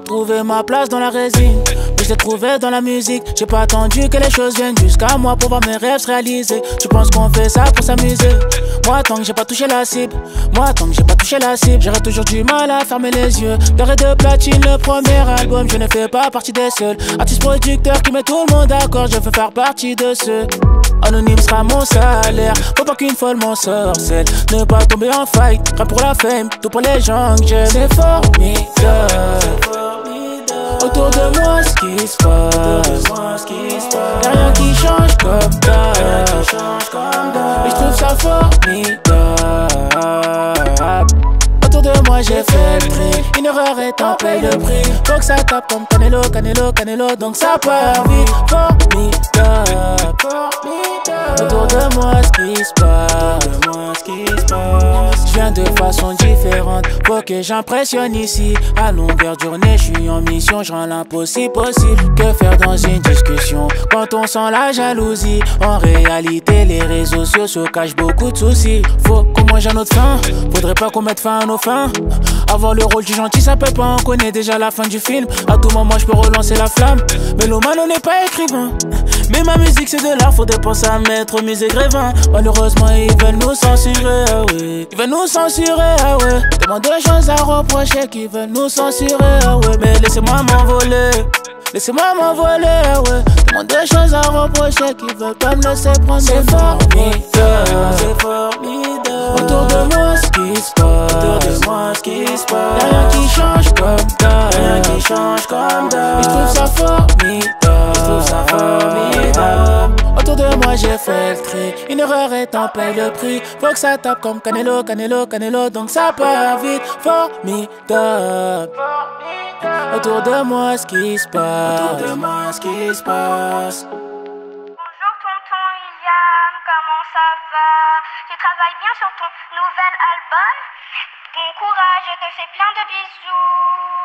trouvé ma place dans la résine. Mais je l'ai trouvé dans la musique. J'ai pas attendu que les choses viennent jusqu'à moi pour voir mes rêves se réaliser. Tu penses qu'on fait ça pour s'amuser? Moi tant que j'ai pas touché la cible, moi tant que j'ai pas touché la cible, j'aurais toujours du mal à fermer les yeux. D'or et de platine, le premier album, je ne fais pas partie des seuls artistes producteurs qui met tout le monde d'accord. Je veux faire partie de ceux. Anonyme sera mon salaire, faut pas qu'une folle m'en sorcelle. Ne pas tomber en fight, prêt pour la fame, tout pour les gens que j'aime. C'est formidable. Autour de moi ce qui se passe, y'a rien qui change comme d'hab. Et je trouve ça formidable. Autour de moi j'ai fait le tri, une erreur est en paye le prix. Faut que ça tape comme Canelo, Canelo, Canelo, donc ça part vite. Formidable. Autour de moi ce qui se passe, je viens de façon différente, faut que j'impressionne ici. À longueur de journée, je suis en mission, je rends l'impossible possible. Que faire dans une discussion quand on sent la jalousie? En réalité, les réseaux sociaux cachent beaucoup de soucis. Faut qu'on mange à notre faim, faudrait pas qu'on mette fin à nos fins. Avoir le rôle du gentil, ça peut pas, on connaît déjà la fin du film. À tout moment, je peux relancer la flamme. Mais l'homme, on n'est pas écrivain. Mais ma musique c'est de l'art, faudrait penser à mettre au musée Grévin. Malheureusement ils veulent nous censurer, ah ouais. Ils veulent nous censurer, ah ouais. Tellement de choses à reprocher qu'ils veulent nous censurer, ah ouais. Mais laissez-moi m'envoler, laissez-moi m'envoler, ah ouais. Tellement de choses à reprocher qu'ils veulent pas me laisser prendre. C'est formidable, c'est formidable. Autour de moi ce qui se passe, autour de moi ce qui se passe. Y'a rien qui change comme d'hab, rien qui change comme d'hab. Et je trouve ça formidable, je trouve ça formidable. Autour de moi j'ai fait le tri, une erreur est en paye le prix. Faut que ça tape comme Canelo, Canelo, Canelo, donc ça part vite. Formidable. Autour de moi ce qui se passe, autour de moi ce qui se passe. Bonjour tonton William, comment ça va? Tu travailles bien sur ton nouvel album? Bon courage, je te fais plein de bisous.